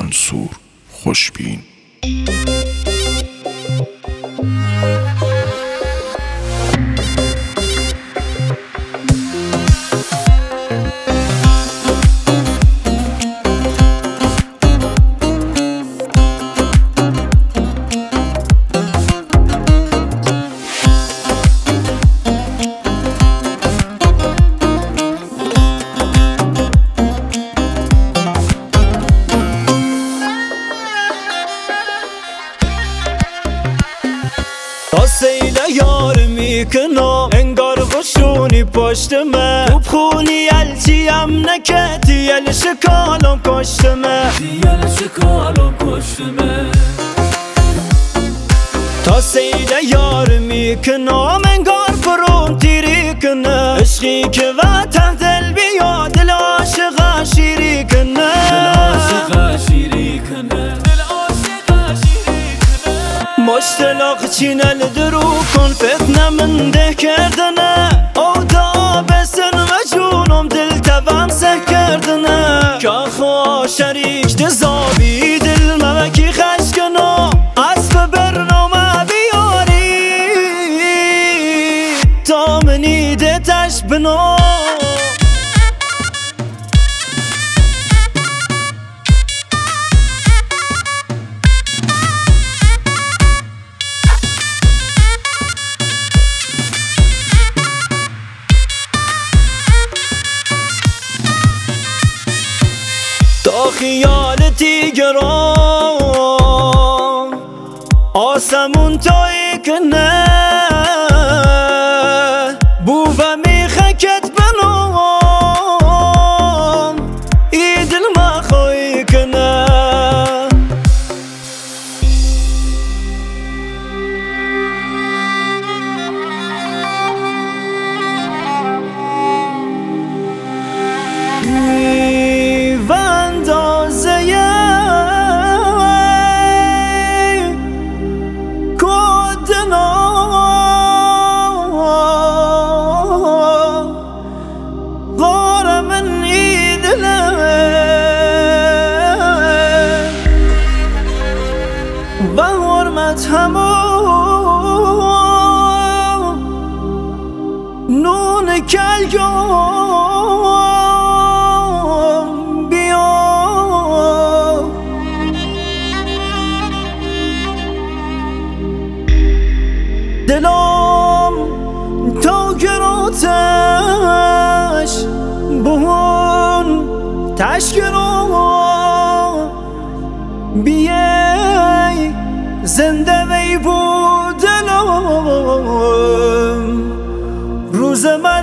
منصور خوشبین. تا سیل یار میکنم انگار غشونی پشتمه تو بخونی الچیم نکتی یل شکالم کشتمه تا سیل یار میکنم انگار برون تیری کنه عشقی که وطن دل بیا دل عاشقا شیری کنه مشتلاق چینل درو کن فتنه من ده کردنه او دا بسن و جونم دل تبم سه کردنه که خواه شریک دزابی دل موکی خشکنو از به برنامه بیاری تا منی ده تش بنو تا خیالتی گرام آسمون تایی کنه بوبه میخکت بنام ای دل ما خوی کنه با حرمت همون نون کلگم بیا دلم تا گراتش بون تشکرم بیای زنده وی بودنم روز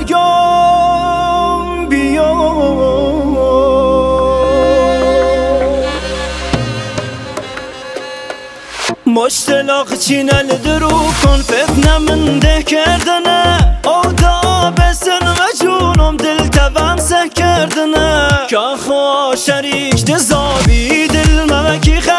مرگم بیا مشتلاق چینل درو کن فتنه من ده کردنه او دا بسن و جونم دل تبم سه کردنه که خواه شریک دزابی دل موکی